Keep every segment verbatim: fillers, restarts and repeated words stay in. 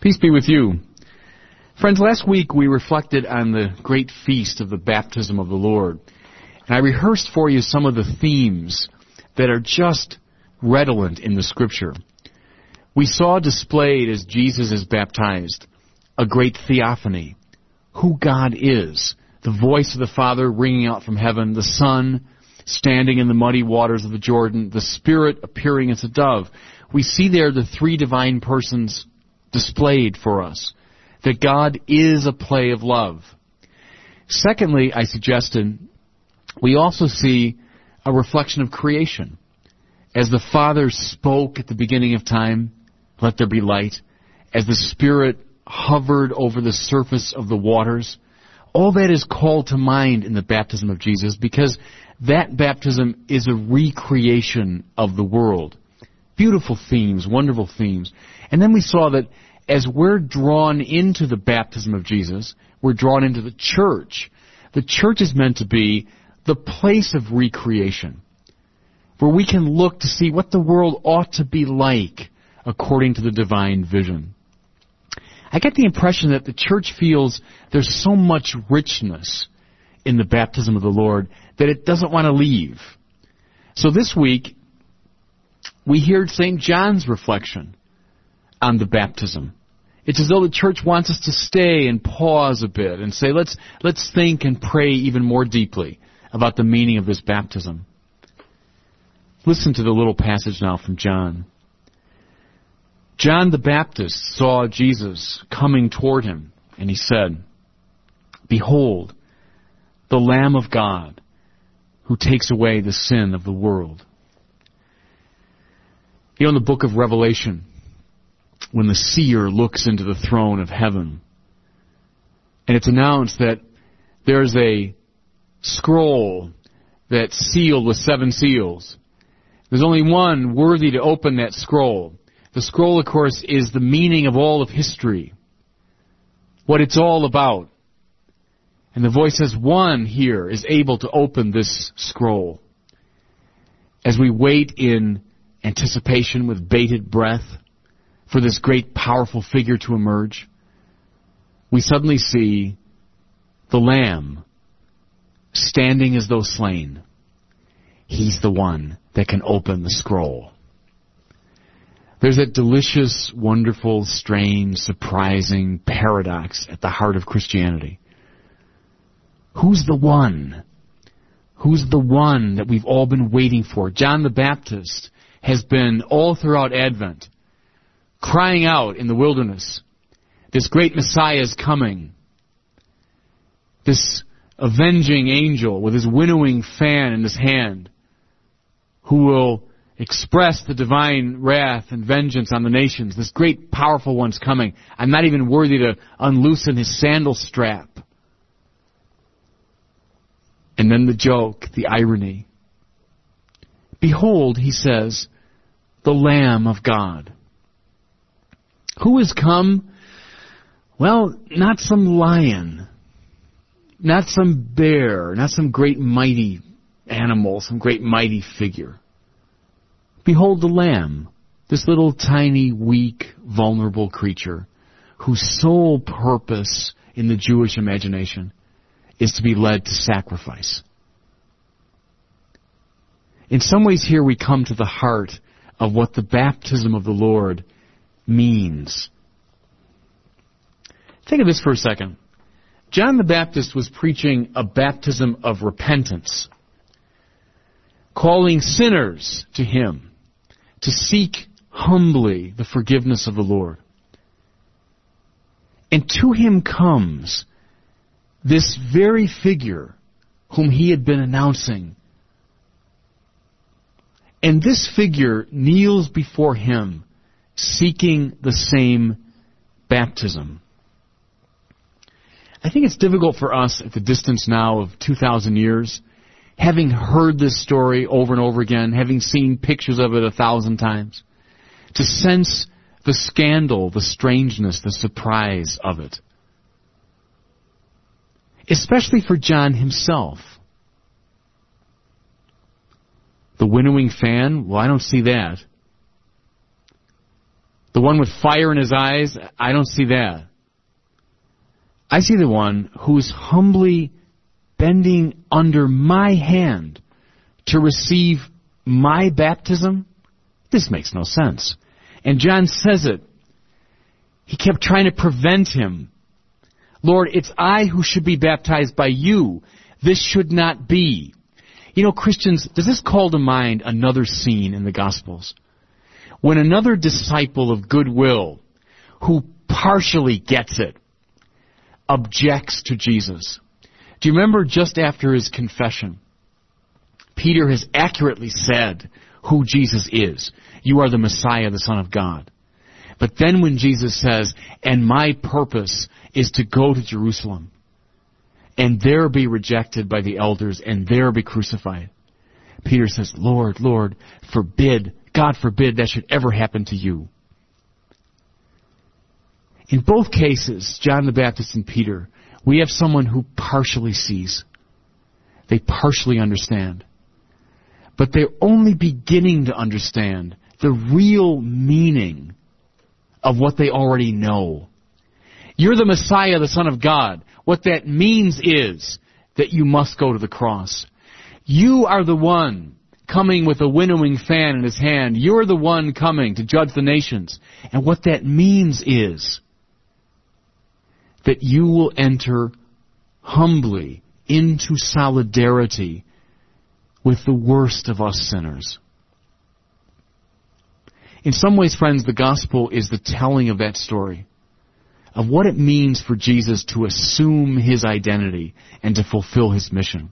Peace be with you. Friends, last week we reflected on the great feast of the baptism of the Lord. And I rehearsed for you some of the themes that are just redolent in the Scripture. We saw displayed as Jesus is baptized a great theophany, who God is, the voice of the Father ringing out from heaven, the Son standing in the muddy waters of the Jordan, the Spirit appearing as a dove. We see there the three divine persons displayed for us, that God is a play of love. Secondly, I suggested, we also see a reflection of creation. As the Father spoke at the beginning of time, let there be light, as the Spirit hovered over the surface of the waters, all that is called to mind in the baptism of Jesus, because that baptism is a recreation of the world. Beautiful themes, wonderful themes. And then we saw that as we're drawn into the baptism of Jesus, we're drawn into the church. The church is meant to be the place of recreation, where we can look to see what the world ought to be like according to the divine vision. I get the impression that the church feels there's so much richness in the baptism of the Lord that it doesn't want to leave. So this week, we hear Saint John's reflection on the baptism. It's as though the church wants us to stay and pause a bit and say, let's let's think and pray even more deeply about the meaning of this baptism. Listen to the little passage now from John. John the Baptist saw Jesus coming toward him, and he said, "Behold, the Lamb of God, who takes away the sin of the world." You know, in the book of Revelation, when the seer looks into the throne of heaven, and it's announced that there's a scroll that's sealed with seven seals. There's only one worthy to open that scroll. The scroll, of course, is the meaning of all of history, what it's all about. And the voice says, one here is able to open this scroll. As we wait in anticipation with bated breath for this great powerful figure to emerge, we suddenly see the Lamb standing as though slain. He's the one that can open the scroll. There's that delicious, wonderful, strange, surprising paradox at the heart of Christianity. Who's the one? Who's the one that we've all been waiting for? John the Baptist has been all throughout Advent crying out in the wilderness, this great Messiah is coming. This avenging angel with his winnowing fan in his hand, who will express the divine wrath and vengeance on the nations. This great powerful one's coming. I'm not even worthy to unloosen his sandal strap. And then the joke, the irony. Behold, he says, the Lamb of God. Who has come? Well, not some lion, not some bear, not some great mighty animal, some great mighty figure. Behold the Lamb, this little tiny, weak, vulnerable creature whose sole purpose in the Jewish imagination is to be led to sacrifice. In some ways here we come to the heart of what the baptism of the Lord means. Think of this for a second. John the Baptist was preaching a baptism of repentance, calling sinners to him to seek humbly the forgiveness of the Lord. And to him comes this very figure whom he had been announcing. And this figure kneels before him, seeking the same baptism. I think it's difficult for us at the distance now of two thousand years, having heard this story over and over again, having seen pictures of it a thousand times, to sense the scandal, the strangeness, the surprise of it. Especially for John himself. The winnowing fan? Well, I don't see that. The one with fire in his eyes, I don't see that. I see the one who's humbly bending under my hand to receive my baptism. This makes no sense. And John says it. He kept trying to prevent him. Lord, it's I who should be baptized by you. This should not be. You know, Christians, does this call to mind another scene in the Gospels? When another disciple of goodwill, who partially gets it, objects to Jesus. Do you remember just after his confession, Peter has accurately said who Jesus is. You are the Messiah, the Son of God. But then when Jesus says, and my purpose is to go to Jerusalem, and there be rejected by the elders, and there be crucified, Peter says, Lord, Lord, forbid, God forbid that should ever happen to you. In both cases, John the Baptist and Peter, we have someone who partially sees. They partially understand. But they're only beginning to understand the real meaning of what they already know. You're the Messiah, the Son of God. What that means is that you must go to the cross. You are the one coming with a winnowing fan in his hand. You're the one coming to judge the nations. And what that means is that you will enter humbly into solidarity with the worst of us sinners. In some ways, friends, the gospel is the telling of that story, of what it means for Jesus to assume his identity and to fulfill his mission.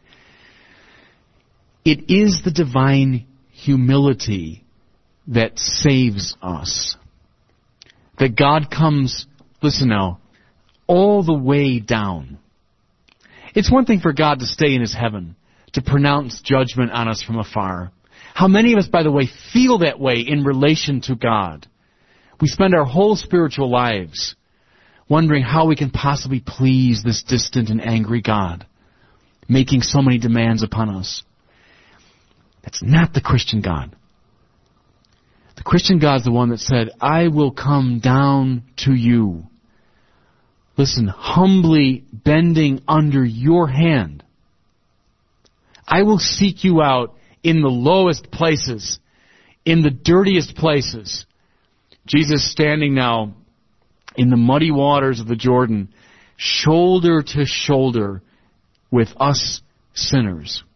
It is the divine humility that saves us. That God comes, listen now, all the way down. It's one thing for God to stay in his heaven, to pronounce judgment on us from afar. How many of us, by the way, feel that way in relation to God? We spend our whole spiritual lives wondering how we can possibly please this distant and angry God, making so many demands upon us. That's not the Christian God. The Christian God is the one that said, I will come down to you. Listen, humbly bending under your hand. I will seek you out in the lowest places, in the dirtiest places. Jesus standing now in the muddy waters of the Jordan, shoulder to shoulder with us sinners.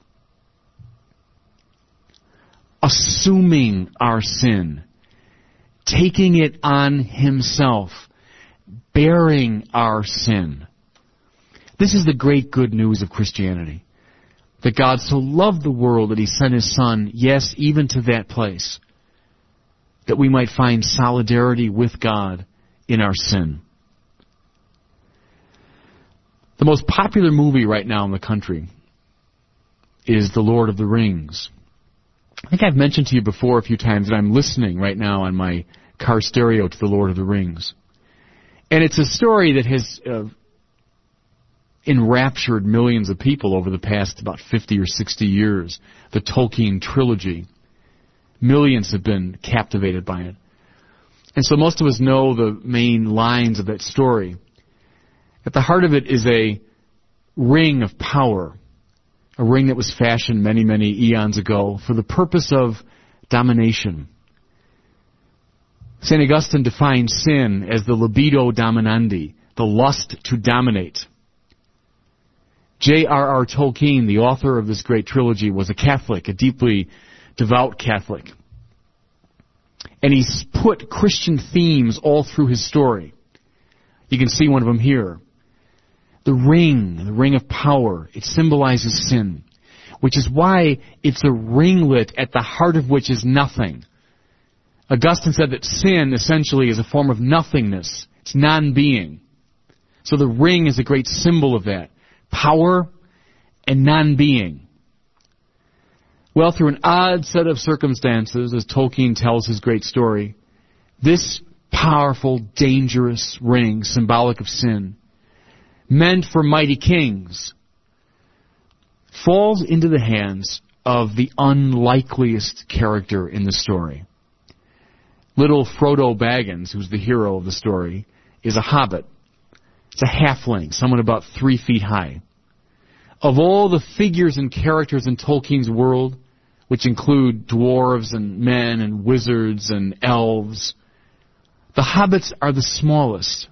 Assuming our sin, taking it on himself, bearing our sin. This is the great good news of Christianity. That God so loved the world that he sent his Son, yes, even to that place, that we might find solidarity with God in our sin. The most popular movie right now in the country is The Lord of the Rings. I think I've mentioned to you before a few times that I'm listening right now on my car stereo to The Lord of the Rings. And it's a story that has uh, enraptured millions of people over the past about fifty or sixty years. The Tolkien trilogy. Millions have been captivated by it. And so most of us know the main lines of that story. At the heart of it is a ring of power. A ring that was fashioned many, many eons ago for the purpose of domination. Saint Augustine defines sin as the libido dominandi, the lust to dominate. J R R Tolkien, the author of this great trilogy, was a Catholic, a deeply devout Catholic. And he's put Christian themes all through his story. You can see one of them here. The ring, the ring of power, it symbolizes sin, which is why it's a ringlet at the heart of which is nothing. Augustine said that sin essentially is a form of nothingness. It's non-being. So the ring is a great symbol of that. Power and non-being. Well, through an odd set of circumstances, as Tolkien tells his great story, this powerful, dangerous ring, symbolic of sin, meant for mighty kings, falls into the hands of the unlikeliest character in the story. little Frodo Baggins, who's the hero of the story, is a hobbit. It's a halfling, someone about three feet high. Of all the figures and characters in Tolkien's world, which include dwarves and men and wizards and elves, the hobbits are the smallest,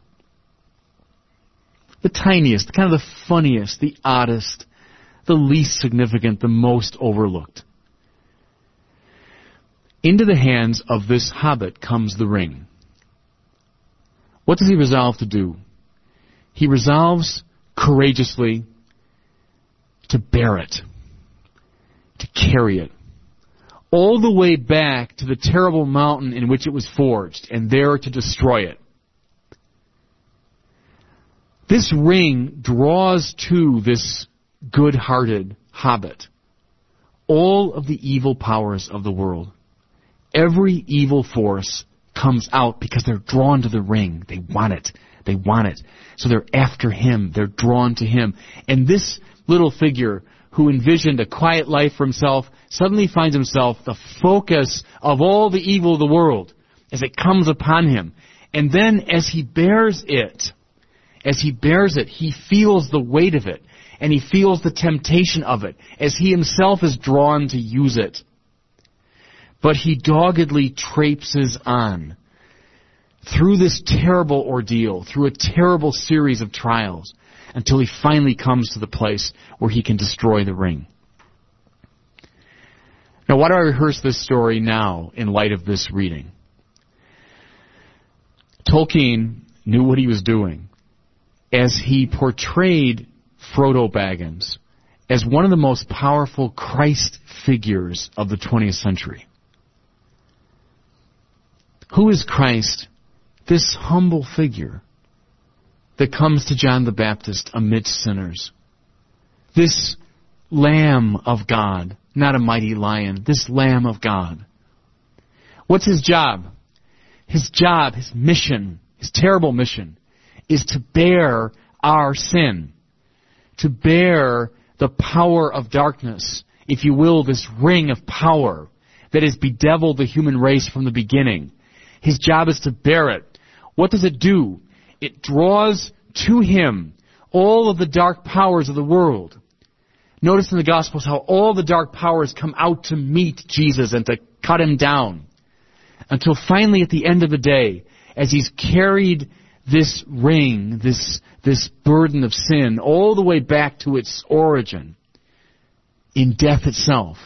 the tiniest, kind of the funniest, the oddest, the least significant, the most overlooked. Into the hands of this hobbit comes the ring. What does he resolve to do? He resolves courageously to bear it, to carry it, all the way back to the terrible mountain in which it was forged, and there to destroy it. This ring draws to this good-hearted hobbit all of the evil powers of the world. Every evil force comes out because they're drawn to the ring. They want it. They want it. So they're after him. They're drawn to him. And this little figure who envisioned a quiet life for himself suddenly finds himself the focus of all the evil of the world as it comes upon him. And then as he bears it, as he bears it, he feels the weight of it. And he feels the temptation of it as he himself is drawn to use it. But he doggedly traipses on through this terrible ordeal, through a terrible series of trials, until he finally comes to the place where he can destroy the ring. Now, why do I rehearse this story now in light of this reading? Tolkien knew what he was doing as he portrayed Frodo Baggins as one of the most powerful Christ figures of the twentieth century. Who is Christ? This humble figure that comes to John the Baptist amidst sinners. This Lamb of God, not a mighty lion, this Lamb of God. What's his job? His job, his mission, his terrible mission, is to bear our sin, to bear the power of darkness, if you will, this ring of power that has bedeviled the human race from the beginning. His job is to bear it. What does it do? It draws to him all of the dark powers of the world. Notice in the Gospels how all the dark powers come out to meet Jesus and to cut him down. Until finally at the end of the day, as he's carried this ring, this, this burden of sin, all the way back to its origin, in death itself,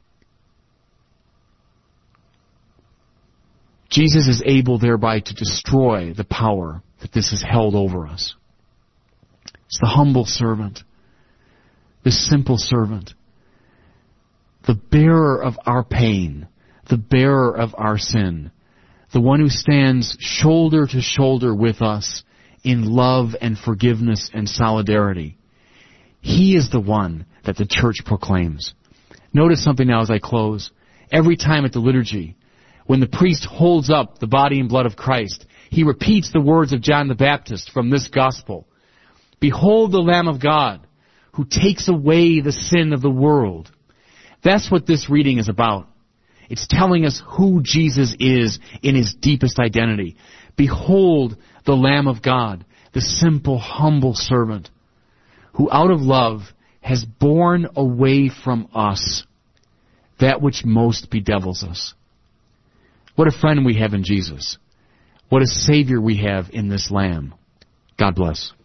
Jesus is able thereby to destroy the power that this has held over us. It's the humble servant, the simple servant, the bearer of our pain, the bearer of our sin, the one who stands shoulder to shoulder with us in love and forgiveness and solidarity. He is the one that the church proclaims. Notice something now as I close. Every time at the liturgy, when the priest holds up the body and blood of Christ, he repeats the words of John the Baptist from this gospel. Behold the Lamb of God, who takes away the sin of the world. That's what this reading is about. It's telling us who Jesus is in his deepest identity. Behold the Lamb of God, the simple, humble servant, who out of love has borne away from us that which most bedevils us. What a friend we have in Jesus. What a Savior we have in this Lamb. God bless.